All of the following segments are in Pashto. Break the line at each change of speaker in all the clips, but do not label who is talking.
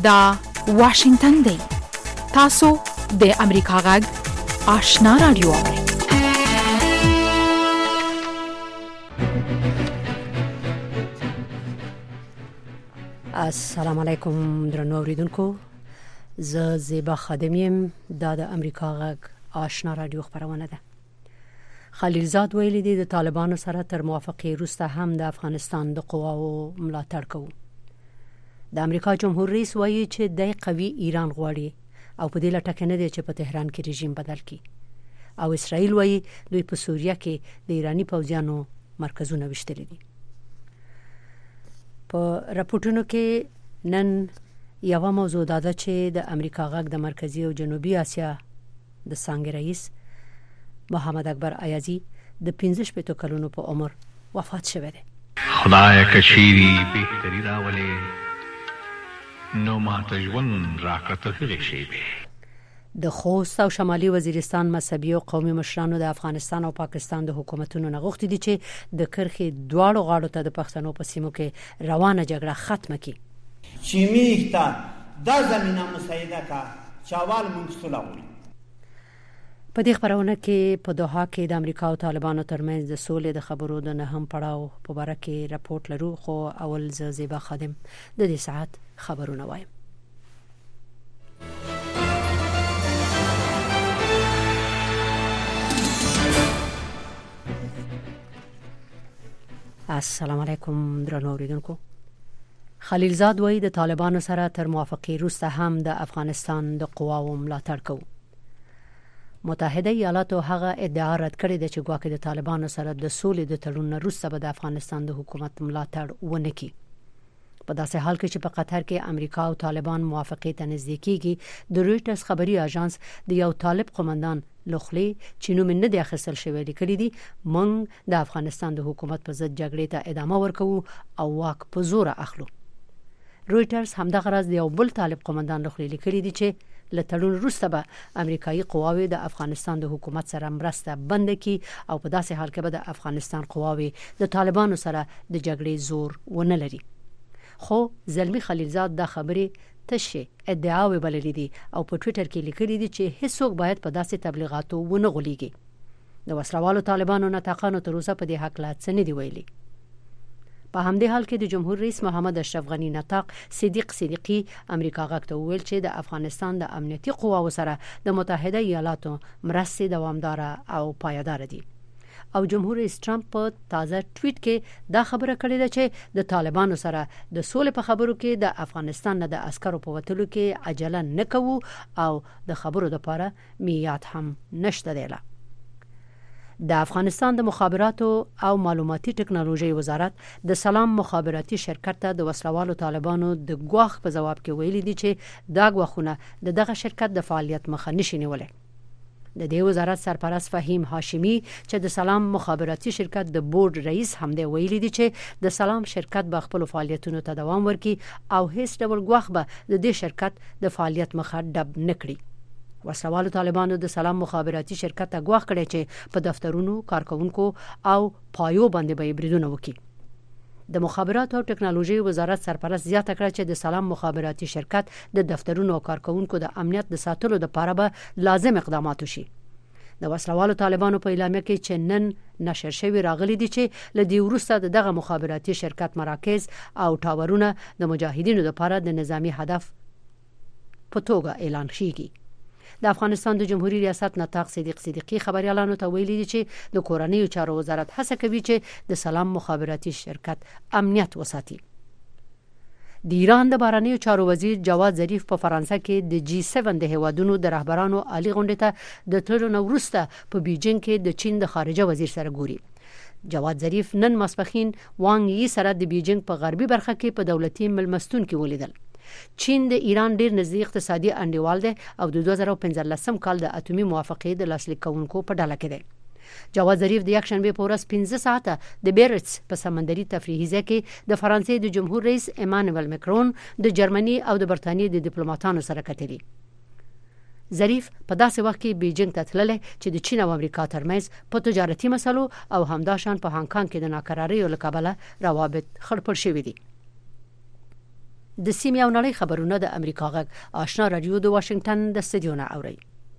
دا واشنگتن دی. تاسو د امریکا غږ آشنا رادیو اورئ.
السلام علیکم درنو اوریدونکو، زه زیبا خادمیم. دا د امریکا غږ آشنا رادیو خبرونه ده. خلیلزاد ویلي دی د طالبانو سره تر موافقې وروسته هم د افغانستان د قواو ملاتړ کوي. د امریکا جمهور رئیس وایي چې د قوي ایران غواړي او په دې لټه کې نه دی چې په تهران کې رژیم بدل کړي. او اسرائیل وایي دوی په سوریه کې د ایرانی پوځیانو مرکزونه وشتري دي. په راپورټونو کې نن یو موضوع ده چې د امریکا غږ د مرکزی او جنوبي اسیا د څنګه رئیس محمد اکبر ایازی د 15 کلونو په عمر وفات شوی دی.
خدای کشيري بهتري راولي نو ما تجون راکته هغه شی به.
د خوست او شمالي وزیرستان مذهبي او قومي مشرانو د افغانستان او پاکستان د حکومتونو نه غوښتي دي چې د کرخي دواړو غاړو ته د پښتنو په سیمو کې روانه جګړه ختمه کړي.
چیمی احتان دا زمینه مساعده کا چاوال منصولاوي.
په دې خبرونه کې په دوحه کې د امریکا او طالبانو ترمنځ د سولې د خبرو د نهم پړاو په اړه کې راپورټ لرو، خو اول زیبا خادم د دې ساعت خبرونه وایم. السلام علیکم درنو اوریدونکو. خلیلزاد وایي د طالبانو سره تر موافقې وروسته هم د افغانستان د قواو ملاتړ کوي. متحده ایالاتو هغه ادعا رد کړې ده چې ګواکې د طالبانو سره د سولې د تړون وروسته به د افغانستان د حکومت ملاتړ ونه کړي. په داسې حال کې چې په قطر کې امریکا او طالبان موافقې ته نږدې کېږي، د رویټرز خبري اژانس د یو طالب قومندان لخلی چې نوم نه دی اخیستل شوی لیکلي دي، موږ د افغانستان د حکومت په ضد جګړې ته ادامه ورکوو او واک په زور اخلو. رویټرز همدغه راز د یو بل طالب قومندان لخلی لیکلي دي چې له تړون وروسته به امریکایي قواوې د افغانستان د حکومت سره مرسته بند کړي او په داسې حال کې به د افغانستان قواوې د طالبانو سره د جګړې زور ونه لري. خو زلمی خلیلزاد دا خبرې تشه ادعاوې بللې دي او په ټوئیټر کې لیکلي دي چې هیڅوک باید په داسې تبلیغاتو ونه غولېږي. د وسلوالو طالبانو ناطقانو تر اوسه په دې حق لا څه نه دی ویلي. په همدې حال کې د جمهور رئیس محمد اشرف غنی ناطق صدیقی امریکا غږ ته وویل چې د افغانستان د امنیتي قواو سره د متحده ایالاتو مرستې دوامداره او پایدار دي. او جمهور رئیس ټرمپ په تازه ټویټ کې دا خبره کړې ده چې د طالبانو سره د سولې په خبرو کې د افغانستان نه د عسکرو په وتلو کې عجله نه کوو او د خبرو لپاره میعاد هم نشته دی. د افغانستان د مخابراتو او معلوماتي ټکنالوژي وزارت د سلام مخابراتي شرکت ته د وسلوالو طالبانو د ګواښ په جواب کې ویلي دي چې دا ګواښونه دغه شرکت د فعالیت مخه نشي نیولای. د دې وزارت سرپرست فهیم هاشمی چې د سلام مخابراتي شرکت د بورډ رئیس هم دی ویلي دي چې د سلام شرکت به خپل فعالیتونو ته دوام ورکړي او هیڅ ډول ګواښ به د دې شرکت د فعالیت مخه ډب نه کړي. وسلوالو طالبانو د سلام مخابراتي شرکت ته ګواښ کړی چې په دفترونو، کارکونکو او پایو باندې به بریدونه وکړي. د مخابرات او ټکنالوژي وزارت سرپرست زیاته کړه چې د سلام مخابراتي شرکت د دفترونو او کارکونکو د امنیت د ساتلو لپاره به لازم اقدامات وشي. د وسلوالو طالبانو په اعلامیه کې چې نن نشر شوی راغلي دي چې له دې وروسته دغه مخابراتي شرکت مراکز او ټاورونه د مجاهدینو لپاره د نظامی هدف په توګه اعلان شيږي. د افغانستان د جمهوریت ریاست ناطق صدیقی خبريالانو ته ویلي دي چې د کورنیو چارو وزارت هڅه کوي چې د سلام مخابراتي شرکت امنیت وساتي. د ایران د بهرنیو چارو وزیر جواد ظریف په فرانسه کې د G7 د هیوادونو د رهبرانو عالی غونډې ته د تللو وروسته په بیجینګ کې د چین د خارجه وزیر سره ګوري. جواد ظریف نن ماسپخین وانګ یی سره د بیجینګ په غربي برخه کې په دولتي ملمستون کې ولیدل. چین د ایران ډیر نږدې اقتصادي انډیوال دی او د 2015 کال د اټومي موافقې د لاسلیک کوونکو په ډله کې دی. جواد ظریف د یکشنبه په ورځ 15 ساعته د بیرتس په سمندري تفریحي ځای کې د فرانسې د جمهور رئیس ایمانوئل مکرون، د جرمني او د برتانیې د ډیپلوماټانو سره کتلي. ظریف په داسې وخت کې بیجینګ ته تللی چې د چین او امریکا ترمنځ په تجارتي مسلو او همداشان په هانګ کانګ کې د ناکراریو له کبله روابط خړپړ شوي دي. د سیمې او نړۍ خبرونه د امریکا غږ آشنا رادیو د واشنگټن د استودیو نه اوري.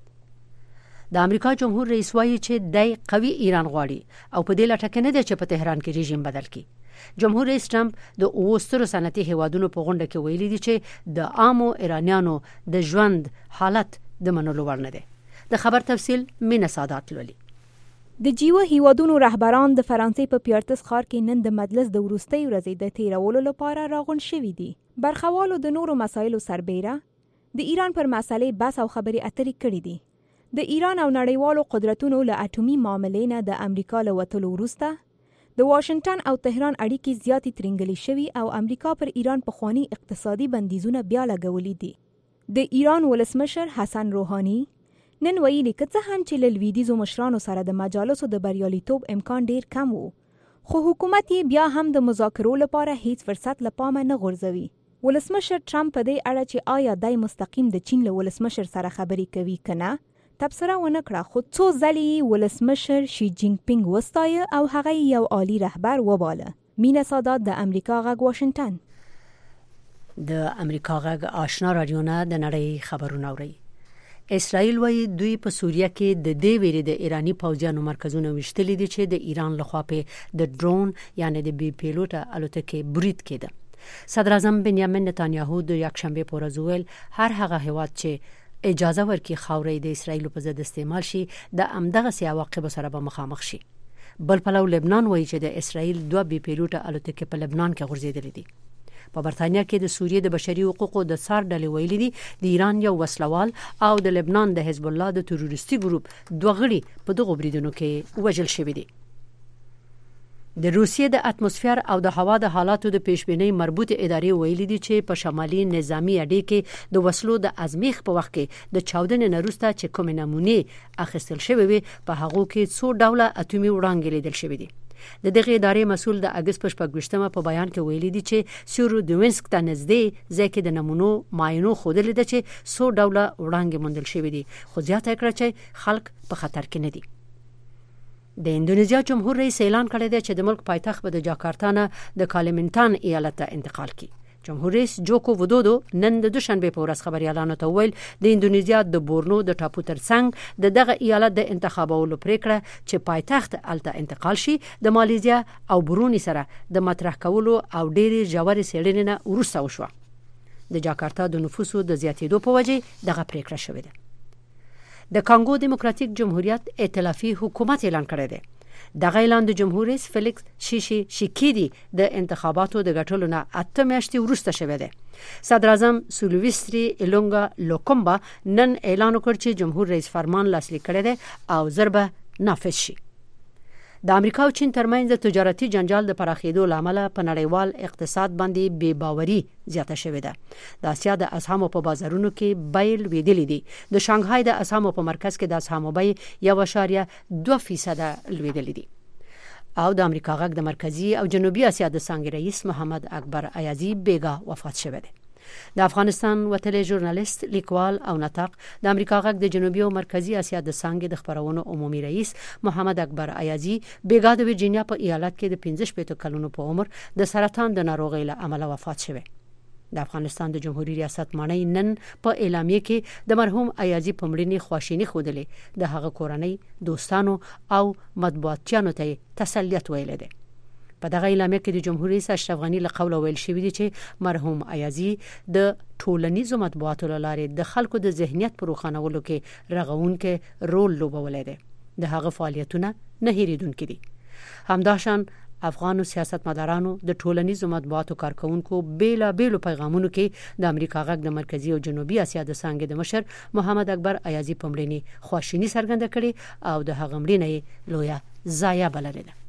د امریکا جمهور رئیس وایي چې د قوي ایران غواړي او په دې لټه کې نه دی چې په تهران کې رژیم بدل کړي. جمهور رئیس ټرمپ د اوسترو صنعتي هیوادونو په غونډه کې ویلي دي چې د عامو ایرانیانو د ژوند حالت د منلو وړ نه دی. د خبر تفصیل مینه سادات لولي.
د جیو هیوادونو رهبران د فرانسې په پیارتس ښار کې نن د مجلس د وروستۍ ورځې د تیرولو لپاره راغونډ شوي دي. برخوالو د نورو مسایلو سربیره د ایران پر مسلې بحث او خبرې اترې کړې دي. د ایران او نړیوالو قدرتونو له اټومي معاملې نه د امریکا له وتلو وروسته د واشنگټن او تهران اړیکې زیاتې ترنګلې شوي او امریکا پر ایران پخواني اقتصادي بندیزونه بیا لګولي دي. د ایران ولسمشر حسن روحاني نن ویلي که څه هم چې له لویدیځو مشرانو سره د مجالسو د بریالیتوب امکان ډیر کم و، خو حکومت یې بیا هم د مذاکرو لپاره هیڅ فرصت له پامه نه غورځوي. ولسمشر ټرمپ په دې اړه چې آیا دای مستقیم د چین له ولسمشر سره خبرې کوي که نه تبصره ونه کړه، خو څو ځلې ولسمشر شي جینګ پینګ وستایه او هغه یو عالی رهبر وباله. مینه سادات د امریکا غږ واشنگټن.
د امریکا غږ آشنا رادیو نه د نړۍ خبرونه اوري. اسرائیل وایي دوی په سوریه کې د دې ویرې د ایرانی پوځیانو مرکزونه وشتلي دي چې د ایران لخوا په د ډرون یعنی د بي پیلوټه الوتکې برید کېده. صدر اعظم بنیامین نتانیاهو د یکشنبه په ورځ ویل هر هغه هیواد چې اجازه ورکړي خاورې د اسرائیل په ضد استعمال شي د همدغه سي عواقب سره به مخامخ شي. بل پلو لبنان وایي چې د اسرائیل 2 بي پیلوټه الوتکې په لبنان کې غورځېدلې دي. په برتانیا کې د سوریې د بشري حقوقو د څار ډلې ویلي دي د ایران یو وسلوال او د لبنان د حزب الله د تروریستي ګروپ 2 غړي په دغه بریدونو کې وژل شوي دي. د روسیې د اتموسفیر او د هوا د حالاتو د پیشبینۍ مربوطه ادارې ویلي دي چې په شمالي نظامی اډې کې د وسلو د ازمیخ په وخت کې د چاودنې نروسته چې کوم نمونه اخیستل شوی وي په هغه کې څو ډوله اټومي وړانګې لیدل شوی دي. د دغه ادارې مسول د اگست په 28مه په بیان کې ویلي دي چې سیورودوینسک ته نږدې ځکه د نمونو معاینو خوده لیدل چې څو ډوله وړانګې موندل شوی دي، خو زیاته کړه چې خلک په خطر کې نه دي. د اندونیزیا جمهور رئیس اعلان کړی دی چې د ملک پایتخت به د جاکارتا نه د کالیمنتان ایالت ته انتقال کړي. جمهور رئیس جوکو ودودو نن د دوشنبه په ورځ خبريالانو ته ویل د اندونیزیا د بورنو د ټاپو ترڅنګ دغه ایالت د انتخابولو پریکړه چې پایتخت الته انتقال شي د مالیزیا او برونی سره د مطرح کولو او ډېری ژورې څېړنې نه وروسته وشوه. د جاکارتا د نفوسو د زیاتېدو په وجه دغه پریکړه شوې ده. د کانګو دیموکراتیک جمهوریت ائتلافي حکومت اعلان کړی دی. دغه اعلان د جمهور رئیس فلیکس شیشیکیدی د انتخاباتو د غټلو نه 8 میاشتې وروسته شوه دی. صدر اعظم سولویستری ایلونګا لوکومبا نن اعلان وکړ چې جمهور رئیس فرمان لاسلیک کړی دی او ضربه نافذ شي. د امریکا او چین ترمنځ د تجارتي جنجال د پراخېدو لامل په نړیوال اقتصاد باندې بې باوري زیاته شوې ده. د اسیا د اسهامو په بازارونو کې بیل ویدلې دي. د شانګهای د اسهامو په مرکز کې د اسهامو بیې 1.2% لویدلې دي. او د امریکا غږ د مرکزی او جنوبي اسیا د څنګه رئیس محمد اکبر ایازي بیګا وفات شوه دی. د افغانستان وتلی ژورنالیست، لیکوال او ناطق د امریکا غږ د جنوبي او مرکزی اسیا د څنګه د خبرونو عمومي رئیس محمد اکبر ایازي بیګا د ورجینیا په ایالت کې د 15 کلونو په عمر د سرطان د ناروغۍ له امله وفات شوه. د افغانستان د جمهوریت ریاست مانی نن په اعلامیه کې د مرحوم ایازي په مړینې خواشینی خوده د هغه کورنۍ، دوستانو او مطبوعاتیانو ته تسلیت ویل دي. په دغه اعلامیه کې د جمهور رئیس اشرف غنی له قوله ویل شوی دی چې مرحوم ایازي د ټولنیزو مطبوعاتو لاره د خلکو د ذهنیت پر روښانولو کې رغونکې رول لوبولی دی. د هغه فعالیتونه نه هېریدونکي دي. همداشان افغان سیاستمدارانو د ټولنیزو مطبوعاتو کارکونکو بیلابېلو پیغامونو کې د امریکا غږ د مرکزی او جنوبي اسیا د څنګه د مشر محمد اکبر ایازي په مړینې خواشینی څرګنده کړې او د هغه مړینې لویه ضایعه بللې ده.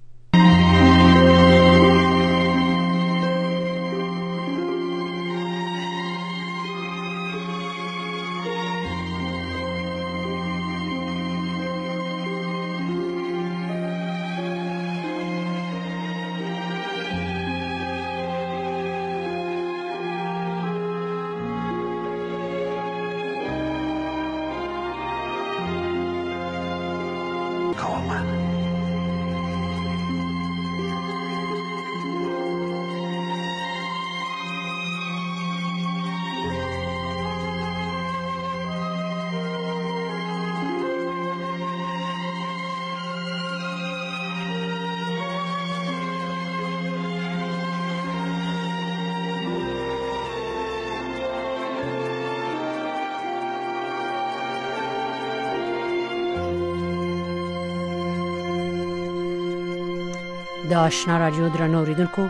د آشنا رادیو درنو اوریدونکو،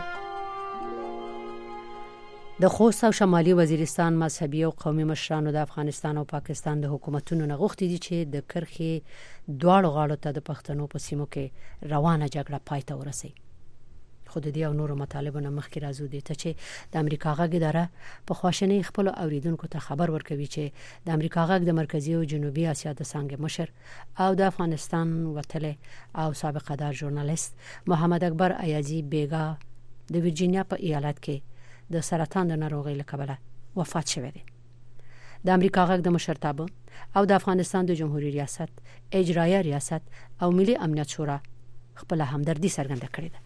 د خوست او شمالي وزیرستان مذهبي او قومي مشرانو د افغانستان او پاکستان د حکومتونو نه غوښتي دي چې د کرخې دواړو غاړو ته د پښتنو په سیمو کې روانه جګړه پای ته ورسي. خو د دې او نورو مطالبو نه مخکې راځو دي ته چې د امریکا غږ اداره په خواشنۍ خپل اوریدونکو ته خبر ورکوي چې د امریکا غږ د مرکزي او جنوبي اسیا د څنګه مشر او د افغانستان وتله او سابقه دار ژورنالیست محمد اکبر ایازي بیگا د ورجینیا په ایالت کې د سرطان د ناروغۍ له کبله وفات شوی دی. د امریکا غږ د مشرتابه او د افغانستان د جمهوریت ریاست، اجرایه ریاست او ملي امنیت شورا خپل همدردي څرګنده کړې ده.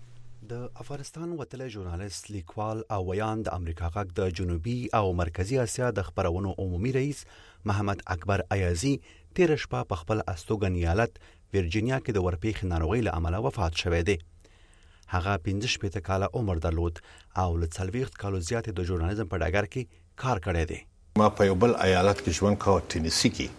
د افغانستان وتلی ژورنالیست، لیکوال او ویان د امریکا غږ د جنوبي او مرکزي اسیا د خبرونو عمومي رئیس محمد اکبر ایازي تیر شپه په خپل استوګن ایالت ورجینیا کې د ورپېښې ناروغۍ له امله وفات شوی دی. هغه 65 کاله عمر درلود او له 40 کالو زیاتې د ژورنالیزم په ډګر کې کار کړی دی.
ما په یو بل ایالت کې ژوند کاوه، ټینیسی کې.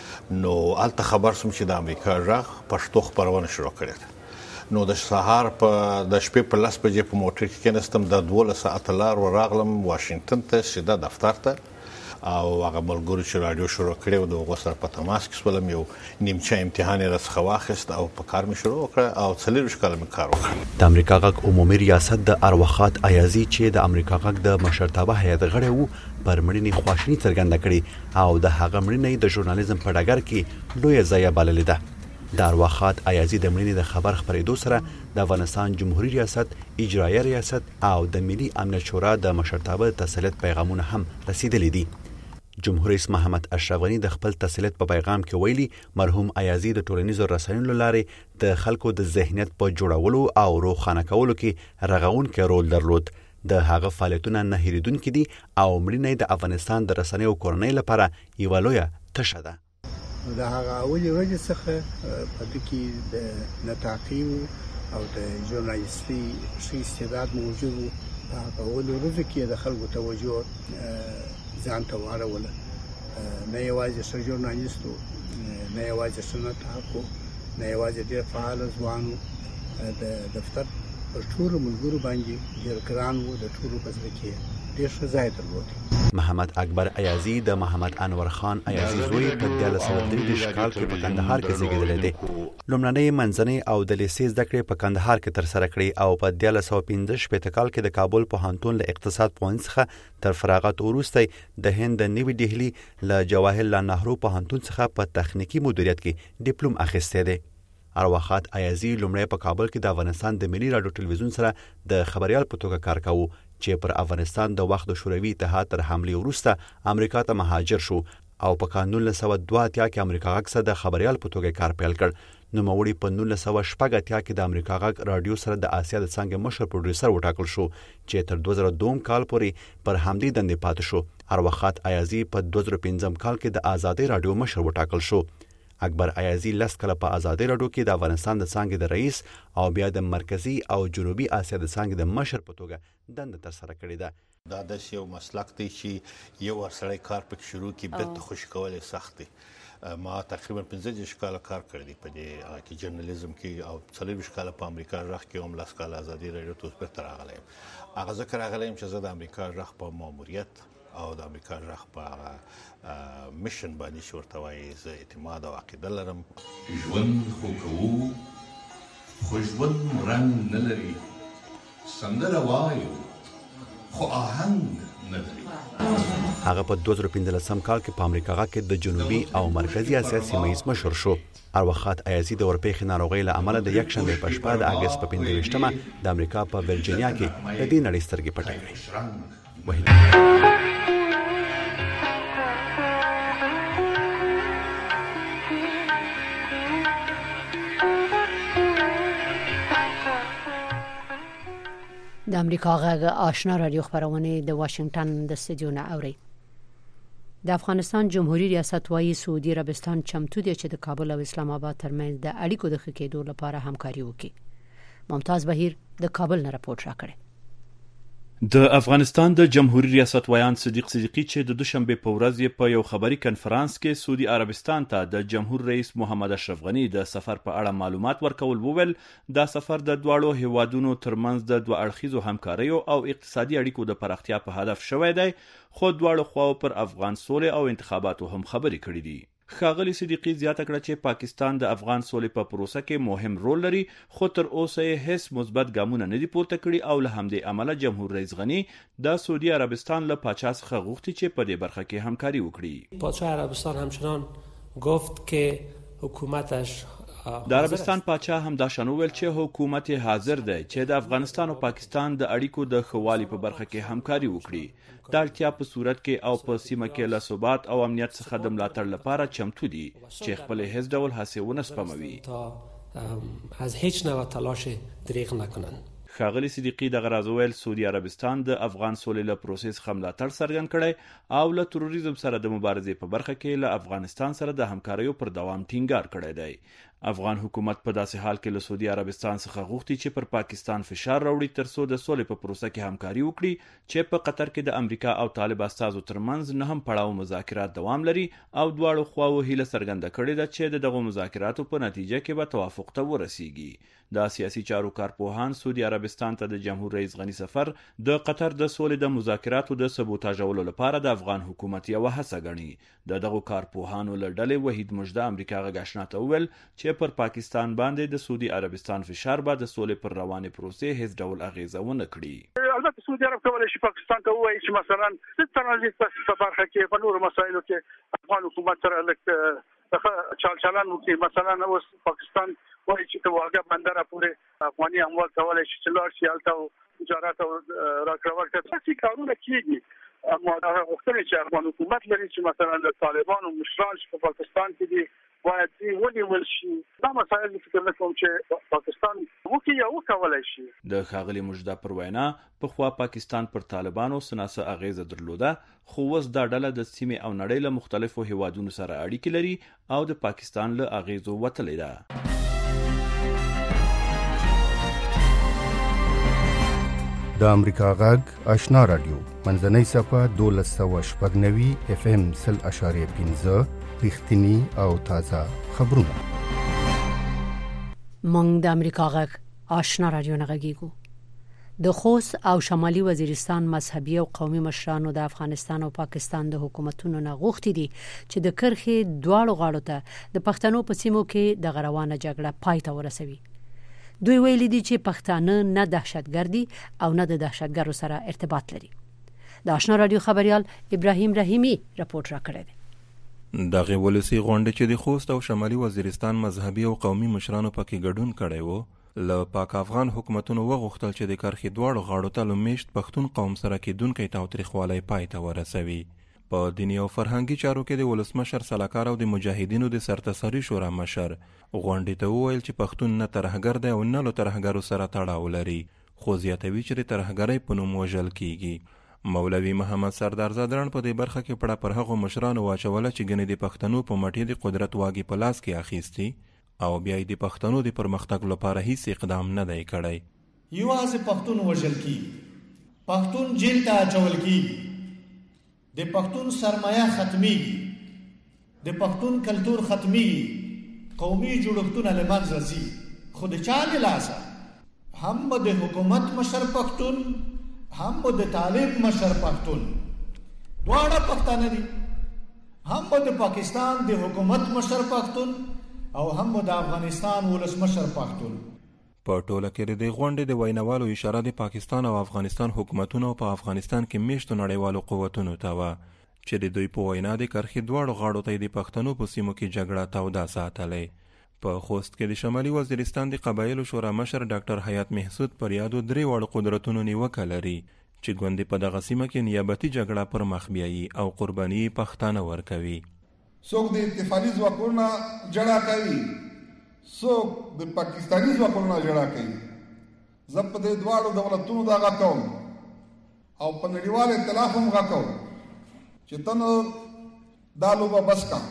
نو هلته خبر سوم چې د امریکا غږ پښتو خبرونه شروع کړې ده. نو د سهار په د شپې په 10 بجې په موټر کې کېناستم، د 12 ساعت لار ورغلم واشنگټن ته، سیده دفتر ته، او هغه ملګرو چې رادیو شروع کړی و د هغو سره په تماس کې شولم. یو نیمچه امتحان یې راڅخه واخیست او په کار مې شروع وکړه او 40 کاله مې کار وکړ.
د امریکا غږ عمومي ریاست د اروخات ایازي چې د امریکا غږ د مشرتابه هیئت غړی وو پر مړینې خواشیني څرګنده کړې او د هغه مړینې د ژورنالیزم په ډګر کې لویه ضایعه بللې ده. د اروخات ایازي د مړینې د خبر خپرېدو سره د افغانستان جمهوریت ریاست، اجرایه ریاست او د ملي امنیت شورا د مشرتابه تسلیت پیغامونه هم رسیدلي دي. جمهور رئیس محمد اشرف غنی د خپل تسلیت په پیغام کې ویلي مرحوم ایازي د ټولنیزو رسنیو لارې د خلکو د ذهنیت په جوړولو او روښانه کولو کې رغونکی رول درلود. د هغه فعالیتونه نه هېرېدونکي دي او مړینه د افغانستان د رسنیو کورنۍ لپاره یوه لویه تشه ده.
د هغه اولې ورځې څخه په دې کې د نطاقي او د ژورنالیستي ښه استعداد موجود و. په اولې ورځو کې د خلکو توجه ځان ته واړوله. نه یوازې ښه ژورنالیست و، نه یوازې ښه نطاق و، نه یوازې ډېر فعال ځوان و. د دفتر پر ټولو ملګرو باندې ډېر ګران و، د ټولو په زړه کې ډېر ښه ځای درلود.
محمد اکبر ایازي د محمد انور خان ایازي زوی په 1933 کال کې په کندهار کې زیږیدلی دی. لومړنۍ منځنۍ او د لیسې زده کړې په کندهار کې ترسره کړې او په 1965 کال کې د کابل پوهنتون له اقتصاد پوهنځي څخه تر فراغت وروسته د هند د نوي ډهلي له جواهرلال نهرو پوهنتون څخه په تخنیکي مدیریت کې ډیپلوم اخیستی دی. اروخات ایازي لومړی په کابل کې د افغانستان د ملي راډیو ټلویزیون سره د خبريال په توګه کار کاوه چې پر افغانستان د وخت د شوروي اتحاد تر حملې وروسته امریکا ته مهاجر شو او په 1982 کې امریکا غږ سره د خبريال په توګه کار پیل کړ. نوموړي په 1980 کې د امریکا غږ رادیو سره د اسیا د څنګه مشر پروډوسر وټاکل شو چې تر 2002 کال پورې پر همدې دندې پاتې شو. اروخات ایازي په 2015 کال کې د آزادۍ رادیو مشر وټاکل شو. اکبر ایازي 10 کاله په آزادۍ رادیو کې د افغانستان د څنګه د رئیس او بیا د مرکزی او جنوبي اسیا د څنګه د مشر په توګه دنده ترسره کړې ده.
دا د یو مسلک دی چې یو ورسره کار پک شروع کی بیرته خوش کول سخت دی. ما تقریبا 15 کاله کار کړی په دې کې جرنالیزم کې او 40 کاله په امریکا راخ کې هم 10 کاله آزادۍ رادیو ته پر تر راغلم. هغه ذکر راغلم چې زه د امریکا راخ په ماموریت او د امریکا راخ په میشن باندې شورته وایي زه اعتماد او عقیده لرم.
ژوند خو کوو خو ژوند رنګ نه لري، سندره وایو خو آهنګ نه لري.
هغه په 2015 کال کې په امریکا کې د جنوبي او مرکزی اسیا سیمه مشهور شو. اروخات ایازي د ورپېښې ناروغۍ له امله د یکشنبې په شپه د اگست په 25مه د امریکا په ورجینیا کې د دې نړۍ سترګې پټې کړې.
د امریکا غږ آشنا رادیو خبرونه د واشنگټن د استودیو نه اوري. د افغانستان جمهوریت ریاست وايي سعودي عربستان چمتو دی چې د کابل او اسلام آباد ترمنځ د اړیکو د ښه کېدو لپاره همکاري وکړي. ممتاز بهیر د کابل نه راپورټ راکړي.
د افغانستان د جمهوریت ریاست ویان صدیق صدیقی چې د دوشنبه په ورځ په یو خبري کنفرانس کې سعودي عربستان ته د جمهور رئیس محمد اشرف غنی د سفر په اړه معلومات ورکول وویل دا سفر د دواړو هیوادونو ترمنځ د دوه اړخیزو همکاریو او اقتصادي اړیکو د پراختیا په هدف شوی دی خو دواړو خواو پر افغان سولې او انتخاباتو هم خبرې کړې دي. ښاغلي صدیقی زیاته کړه چې پاکستان د افغان سولې په پروسه کې مهم رول لري خو تر اوسه یې هیڅ مثبت ګامونه نه دي پورته کړي او له همدې امله جمهور رئیس غنی د سعودي عربستان له پاچا څخه غوښتي چې په دې برخه کې همکاري وکړي.
پاچا عربستان همچنان گفت که حکومتش
د عربستان پاچا هم دا شان وویل چې حکومت حاضر دی چې د افغانستان او پاکستان د اړیکو د ښه والي په برخه کې همکاري وکړي. د اړتیا په صورت کې او په سیمه کې له ثبات او امنیت څخه د ملاتړ لپاره چمتو دي چې خپل هیڅ ډول هڅې ونه سپموي
از هیڅ نوع تلاش دریغ نکنن.
ښاغلي صدیقی دغه راز وویل سعودي عربستان د افغان سولې له پروسې څخه ملاتړ څرګند کړی او له تروریزم سره د مبارزې په برخه کې له افغانستان سره د همکاریو پر دوام ټینګار کړی دی. افغان حکومت په داسې حال کې له سعودي عربستان څخه غوښتي چې پر پاکستان فشار راوړي ترڅو د سولې په پروسه کې همکاري وکړي چې په قطر کې د امریکا او طالب استازو ترمنځ نه هم پړاو مذاکرات دوام لري او دواړو خواو هیله څرګنده کړې ده چې د دغو مذاکراتو په نتیجه کې به توافق ته ورسیږي. د سیاسي چارو کارپوهان سعودي عربستان ته د جمهور رئیس غنی سفر د قطر د سولې د مذاکراتو د سبوتاژولو لپاره د افغان حکومت یوه هڅه ګڼي. دغو کارپوهانو له ډلې وحید مجده امریکا غږ آشنا ته وویل چې پر پاکستان باندې د سعودي عربستان فشار به د سولې پر روانې پروسې هیڅ ډول اغیزه ونه کړي.
البته سعودي عرب کولی شي پاکستان ته ووایي چې مثلا د ترانزیت په برخه کې په نورو مسایلو کې افغان حکومت سره لږ چالچالان وکړي. مثلا اوس پاکستان وایي چې ته واګه بندر پورې افغاني اموال کولی شي چې لاړ شي هلته تجارت او راکړه ورکړه داسې کارونه کېږي. اما هغه غوښتنې چې افغان حکومت لري چې مثلا د طالبانو مشران چې په پاکستان کې دي باید دې ونیول شي. دا مسایل فکر نه کوم چې پاکستان وکړي یا وکولی شي.
د ښاغلي مجده پر وینا پخوا پاکستان پر طالبانو څه ناڅه اغیزه درلوده خو اوس دا ډله د سیمې او نړۍ له مختلفو هیوادونو سره اړیکې لري او د پاکستان له اغیزو وتلې ده.
د امریکا غږ آشنا رادیو منځنۍ صفه 1290 FM 0.15 رښتینی او تازه خبرونه.
مونږ د امریکا غږ آشنا رادیو نه غږیږو. د خوست او شمالي وزیرستان مذهبي او قومي مشرانو د افغانستان او پاکستان د حکومتونو نه غوښتي دي چې د کرخې دواړو غاړو ته د پښتنو په سیمو کې د غروانه جګړه پای ته ورسوي. دوی ویلي دي چې پښتانه نه دهشتګردي او نه د دهشتګرو سره ارتباط لري. د آشنا رادیو خبريال ابراهیم رحیمی راپورټ راکړی دی.
دغه ولسی غونډه چې د خوست او شمالي وزیرستان مذهبي او قومي مشرانو پکې ګډون کړی وو له پاک افغان حکومتونو وغوښتل چې د کرخې دواړو غاړو ته لومېشت پښتون قوم سره کېدونکی تاوتریخوالی پای ته ورسوي. په دیني او فرهنګي چارو کې د ولسمشر سلاکار او د مجاهدینو د سرتسري شورا مشر غونډې ته وویل چې پښتون نه ترهګر دی او نه له ترهګرو سره تړاو لري خو زیاتوي چې د ترهګرۍ په نوم وژل کیږي. مولوي محمد سردار زادران په دې برخه کې پړه پر هغو مشرانو واچوله چې ګنې د پښتنو په مټې د قدرت واګې په لاس کې اخیستي او بیا یې د پښتنو د پرمختګ لپاره هیڅ اقدام نه دی کړی.
یوازې پښتون وژل کیږي، پښتون جیل ته اچول کیږي، د پښتون سرمایه ختمیږي، د پښتون کلتور ختمیږي، قومي جوړښتونه له منځه ځي. خو د چا له لاسه هم د حکومت مشر پښتون هم د طالب مشر پښتون دواړه پښتانه دي، هم د پاکستان د حکومت مشر پښتون او هم د افغانستان ولسمشر پښتون.
په ټوله کې د غونډې د ویناوالو اشاره د پاکستان او افغانستان حکومتونو په افغانستان کې میشتو نړیوالو قوتونو ته وه چې د دوی په وینا د کرخې دواړو غاړو ته د پښتنو په سیمو کې جګړه توده ساتلی. په خوست کې د شمالي وزیرستان د قبایلو شورا مشر ډاکټر حیات محسود پر یادو درې واړو قدرتونو نیوکه لري چې ګوندې په دغه سیمه کې نیابتي جګړه پر مخ بیایي او قرباني پښتانه ورکوي.
څوک د اتفاقي ځواکونو جړه کوي، څوک د پاکستاني ځواکونو جړه کوي. زه په دې دواړو دولتونو دا غږ کوم او په نړیوال ائتلاف هم غږ کوم چې تنو دا لوبه بس کا.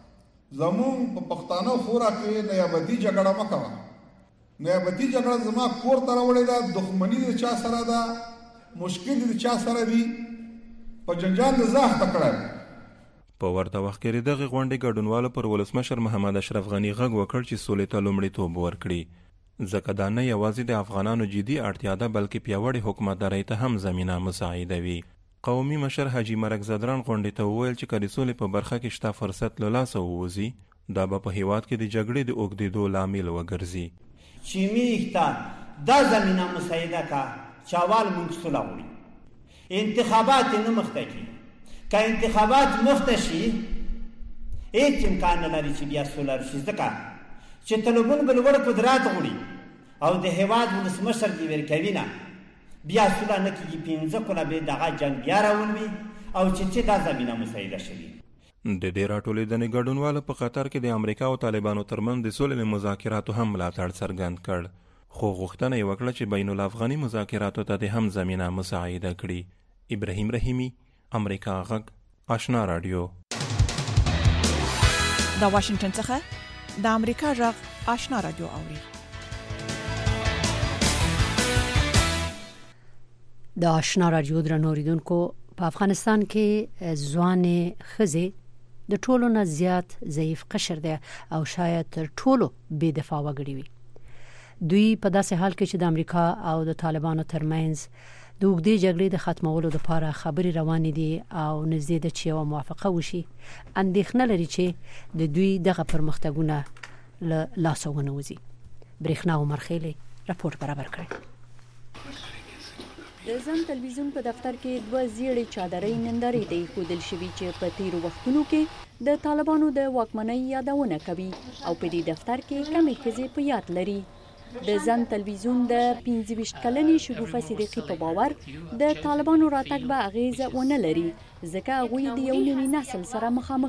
زمون په پښتانه خورا کې نیابتي جګړه مه کوه. نیابتي جګړه زما کور ته راوړې ده، دښمني د چا سره ده مشکل د چا سره دی په جنجال د زاخ تکړه.
په ورته وخت کې دغه غونډې ګډونوالو پر ولسمشر محمد اشرف غنی غږ وکړ چې سولې ته لومړیتوب ورکړي، ځکه دا نه یوازې د افغانانو جدي اړتیا ده بلکې پیاوړې حکومتدارۍ ته هم زمینه مساعدوي. قومي مشر حاجي مرګ زدران غونډې ته وویل چې که د سولې په برخه کې شته فرصت له لاسه ووځي دا به په هیواد کې د جګړې د اوږدېدو لامل وګرځي.
چې میخته دا زمینه مساعده کا چاوال مونږ سوله غواړي، انتخابات نه مخته کی، که انتخابات مخته شي هیڅ امکان نه لري چې بیا سوله راشي، ځکه چې طالبان بل وړ قدرت غواړي او د هیواد ولسمشر دی ورکوي نه بیا سوله نه کیږي. 15 کاله به دغه جنګ بیا راولوي او چې دا زمینه مساعده شوي.
د دې راټولېدنې ګډونوالو په قطر کې د امریکا او طالبانو ترمنځ د سولې مذاکراتو هم ملاتړ څرګند کړ، خو غوښتنه یې وکړه چې بین الافغاني مذاکراتو ته د هم زمینه مساعده کړي. ابراهیم رحیمی، امریکا غږ، آشنا رادیو.
د واشنگټن څخه د امریکا غږ آشنا رادیو اوري.
د آشنا رادیو درنو اوریدونکو، په افغانستان کې ځوان ښځې د ټولو نه زیات ضعیف قشر دی او شاید تر ټولو بې دفاع وګړي وي. دوی په داسې حال کې چې د امریکا او د طالبانو ترمنځ د اوږدې جګړې د ختمولو لپاره خبرې روانې دي او نږدې ده چې یوه موافقه وشي، اندېښنه لري چې د دوی دغه پرمختګونه له لاسه ونوځي. برېښنا عمر خیلی راپور برابر کړی.
د ځان تلویزیون په دفتر کې 2 زیړې چادرۍ نندارې ته ښودل شوي چې په تیرو وختونو کې د طالبانو د واکمنۍ یادونه کوي او په دې دفتر کې کمې ښځې په یاد لري. د ځان تلویزیون د 25 کلنې شګوفه صدیقي په باور د طالبانو راتګ به اغیزه ونه لري ځکه هغوی د یو نوي نسل سره مخامخ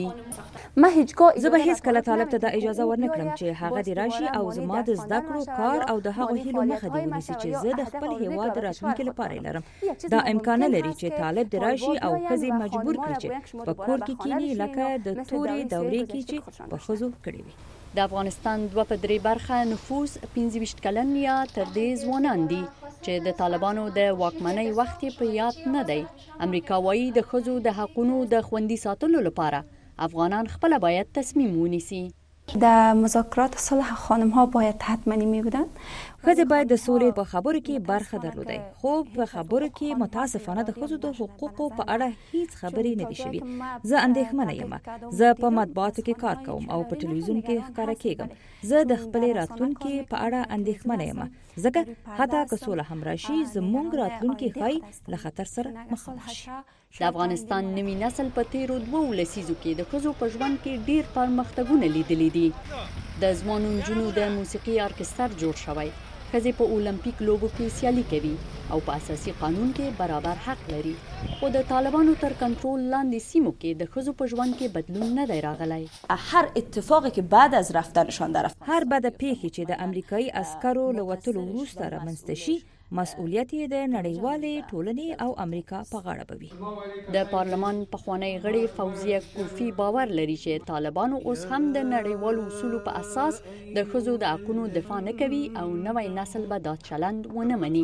کیږي.
زه به هیڅ کله طالب ته د اجازه ورنکړم چې هغه دی راشي او زما د زده کړو کار او د هغو هیلو مخه دی ونیسي چې زه د خپل هیواد راتلونکي لپاره لرم. دا امکان لري چې طالب دی راشي او ښځې مجبور کړي چې په کور کې کینی لکه د تورې دورې کې چې په ښځو کړي وي.
د افغانستان 2/3 نفوس 25 کلن یا تر دې ځوانان دي چې د طالبانو د واکمنۍ وخت په یاد نه دی. امریکا وايي د ښځو د حقونو د خوندي ساتلو لپاره افغانان خپل باید تصمیم ونیسي.
در مذاکرات صلح خانم ها باید حتماً می بودن.
ښځې باید د سولې په خبرو کې برخه درلودای، خو په خبرو کې متاسفانه د ښځو د حقوقو په اړه هیڅ خبرې نه دي شوي. زه اندېښمنه یم. زه په مطبوعاتو کې کار کوم او په ټلویزیون کې ښکاره کېږم. زه د خپلې راتلونکي په اړه اندېښمنه یم ځکه حتی که سوله هم راشي زموږ راتلونکي ښایي له خطر سره مخامخ شي.
د افغانستان نوي نسل په تیرو 2 لسیزو کې د ښځو په ژوند کې ډیر پرمختګونه لیدلي دي. د ځوانو نجونو د موسیقي ارکستر جوړ شوی، ښځې په اولمپیک لوبو کې سیالي کوي او په اساسي قانون کې برابر حق لري. خو د طالبانو تر کنټرول لاندې سیمو کې د ښځو په ژوند کې بدلون نه دی راغلی.
هر اتفاقی که بعد از رفتنشان در هر بد پیښې چې د امریکایي عسکرو له وتلو وروسته رامنځته شي مسؤلیت یې د نړیوالې ټولنې او امریکا په غاړه بوي.
د پارلمان پخوانی غړي فوزیه کوفی باور لري چې طالبانو اوس هم د نړیوالو اصولو په اساس د ښځو د حقوقو دفاع نه کوي او نوی نسل به دا چلند ونه مني.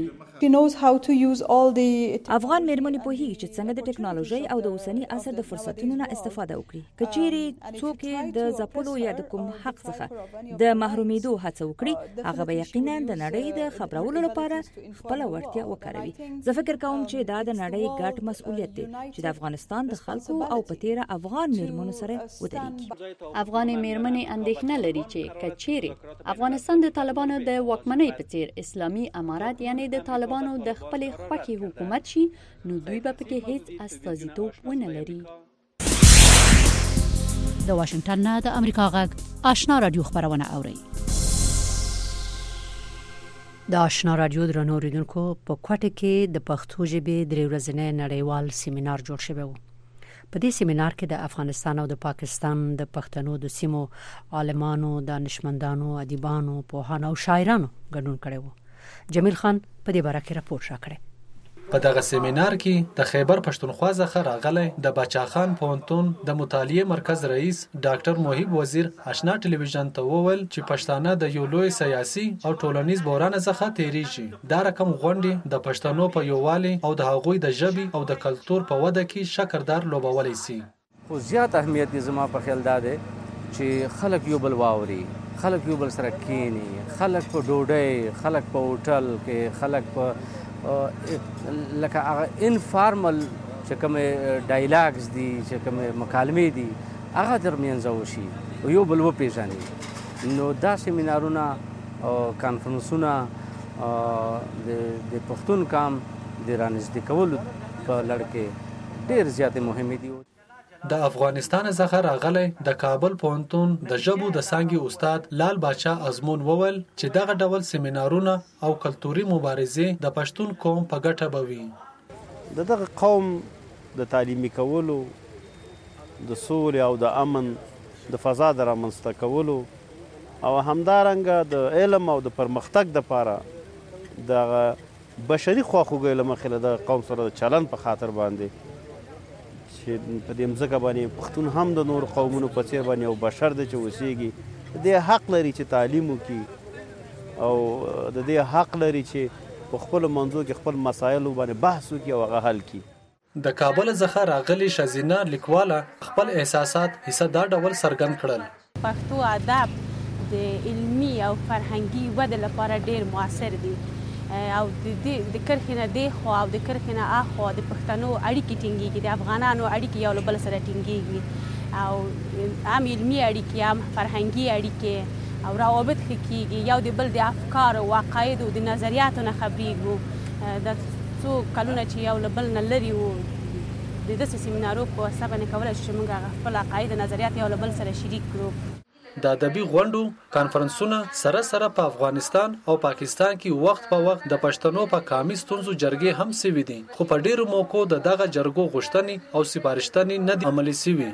افغان میرمنې پوهیږي چې څنګه د ټکنالوژي او د اوسني عصر د فرصتونو نه استفاده وکړي. کچېرې څوک د ځپلو یا د کوم حق څخه د محرومېدو هڅه وکړي هغه به یقینا د نړۍ د خبرولو لپاره خپل ورتیا وکاروي. زه فکر کوم چې دا د نړۍ ګډ مسؤلیت دی چې د افغانستان د خلکو او په تیره افغان میرمنو سره ودرېږي.
افغان میرمنې اندېښنه لري چې کچېرې افغانستان د طالبانو د واکمنۍ په څیر اسلامي امارات یعنی د طالبانو د خپل خوښي حکومت شي نو دوی به پکې هیڅ استازیتوب ونه لري.
د واشنگټن نه د امریکا غږ آشنا رادیو خبرونه اوري. د آشنا رادیو درنو اوریدونکو په کوټه کې د پښتو ژبې 3 ورځې نړیوال سیمینار جوړ شوی و. په دې سیمینار کې د افغانستان او د پاکستان د پښتنو د سیمو عالمانو، دانشمندانو، ادیبانو، پوهانو او شاعرانو ګډون کړی و. جمیل خان په دې باره کې راپور راکړی.
په دغه سیمینار کې د خیبر پښتونخوا څخه راغلی د باچا خان پوهنتون د مطالعې مرکز رئیس ډاکټر موهب وزیر آشنا ټلویزیون ته وویل چې پښتانه د یو لوی سیاسي او ټولنیز بحران څخه تیریږي. دا رقم غونډې د پښتنو په یووالي او د هغوی د ژبې او د کلتور په وده کې شکردار لوبولی سي.
خو زیات اهمیت یې زما په خیال دا دی چې خلک یو بل واوري، خلک یو بل سره کینی، خلک په ډوډۍ، خلک په هوټل کې، خلک په لکه هغه انفارمل چې کوم ډایلاګز دي، چې کوم مکالمې دي، هغه ترمنځ وشي او یو بل وپېژني. نو دا سیمینارونه او کانفرنسونه د پښتون قام د رانږدې کولو په لړ کې ډېر زیاتې مهمې دي.
د افغانستان څخه راغلی د کابل پوهنتون د ژبو د څانګې استاد لال باچا ازمون وویل چې دغه ډول سیمینارونه او کلتوري مبارزې د پښتون قوم په ګټه به وي.
د دغه قوم د تعلیمي کولو، د سولې او د امن د فضا د رامنځته کولو او همدارنګه د علم او د پرمختګ دپاره د بشري خواخوږۍ له مخې له دغه قوم سره د چلند په خاطر باندې چې په دې مځکه باندې پښتون هم د نور قومونو په څېر باندې یو بشر دی چې اوسېږي، د دې حق لري چې تعلیم وکړي او د دې حق لري چې په خپلو منځو کې خپل مسایلو باندې بحث وکړي او هغه حل کړي.
د کابل څخه راغلي ښځینه لیکواله خپل احساسات حصه دا ډول څرګند کړل.
پښتو ادب د علمي او فرهنګي ودې لپاره ډېر مؤثر دی او د کرښې نه دې خوا او د کرښې نه اخوا د پښتنو اړیکې ټینګېږي، د افغانانو اړیکې یو له بل سره ټینګېږي او هم علمي اړیکې هم فرهنګي اړیکې او روابط ښه کېږي، یو د بل د افکارو، عقایدو، د نظریاتو نه خبرېږو. د څو کلونه چې یو له بل نه لرې وو، د داسې سیمینارو په واسطه باندې کولی شو چې موږ خپل عقاید، نظریات یو له بل سره شریک کړو.
د ادبي غونډو کانفرنسونه سره په افغانستان او پاکستان کې وخت په وخت د پښتنو په قامي ستونزو جرګې هم سوي دي، خو په ډیرو موقعو د دغه جرګو غوښتنې او سپارښتنې نه دي عملي سوي.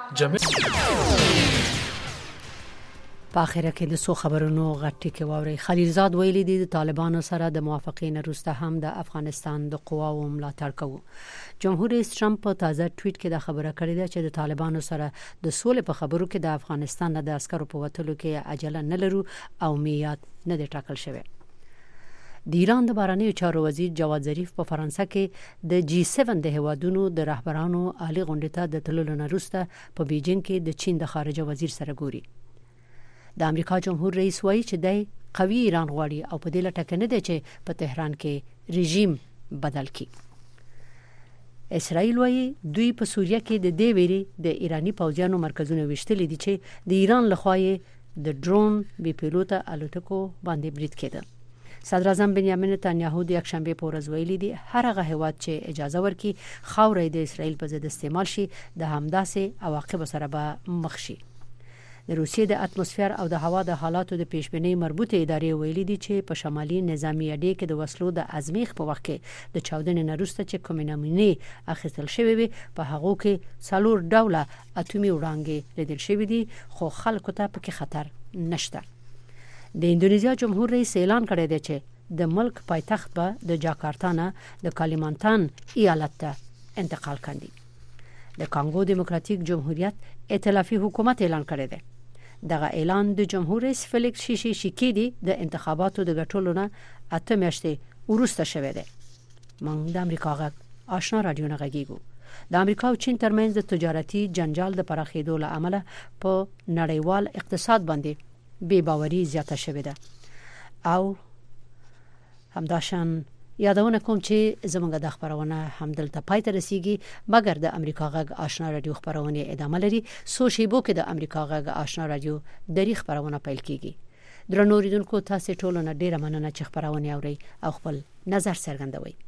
په اخر کې د سو خبرونو غټي کې ووري خلیلزاد ویلي دي د طالبانو سره د موافقې نه وروسته هم د افغانستان د قواو ملاتړ کوي. جمهور رئیس ټرمپ په تازه ټویټ کې دا خبره کړې ده چې د طالبانو سره د سولې په خبرو کې د افغانستان نه د عسکرو په وټلو کې عجله نه لرو او میعاد نه دی ټاکل شوی. د ایران د بهرنیو چارو وزیر جواد ظریف په فرانسه کې د G7 د هیوادونو د رهبرانو عالی غونډې ته د تللو نه وروسته په بیجینګ کې د چین د خارجه وزیر سره ګوري. د امریکا جمهور رئیس وایي چې د قوي ایران غواړي او په دې لټه کې نه دی چې په تهران کې رژیم بدل کړي. اسرائیل وایي دوی په سوریه کې د دې ویري د ایرانی پوځیانو مرکزونه وشتلې دي چې د ایران لخوا د ډرون بي پیلوټه الوتکو باندې برید کېده. صدر اعظم بنیامین نتانیاهو د یکشنبه په ورځ ویلي دي هر هغه هیواد چې اجازه ورکړي خاورې د اسرائیل په ضد استعمال شي د همداسې عواقب سره به مخ شي. د روسیې د اتموسفیر او د هوا د حالاتو د پیشبینۍ مربوطه ادارې ویلي دي چې په شمالي نظامی اډې کې د وسلو د ازمیخ په وخت کې د چاودنې نه وروسته چې کومې نمونې اخیستل شوې وي په هغو کې 4 ډوله اټومي وړانګې لیدل شوې دي خو خلکو ته پکې خطر نشته. د اندونیزیا جمهور رئیس اعلان کړی دی چې د ملک پایتخت به د جاکارتا نه د کالیمانتان ایالت ته انتقال کړي. د کانګو دیموکراتیک جمهوریت ائتلافي حکومت اعلان کړی دی. دغه اعلان د جمهور رئیس فلیکس شیشیکیدی د انتخاباتو د ګټلو نه 8 میاشتې وروسته شوه دی. موږ د امریکا غږ آشنا رادیو نه غږیږو. د امریکا او چین ترمنځ د تجارتي جنجال د پراخېدو له امله په نړیوال اقتصاد باندې بې باوري زیاته شوې ده او همداشان یادونه کوم چې زموږ د خبرونه همدلته پای ته رسیږي مګر د امریکا غږ آشنا رادیو خبرونه ادامه لري. سو شیبو کې د امریکا غږ آشنا رادیو دری خبرونه پیل کیږي. درنو اوریدونکو تاسو ټول نه ډیره مننه چې خبرونه اوري او خپل نظر څرګندوي.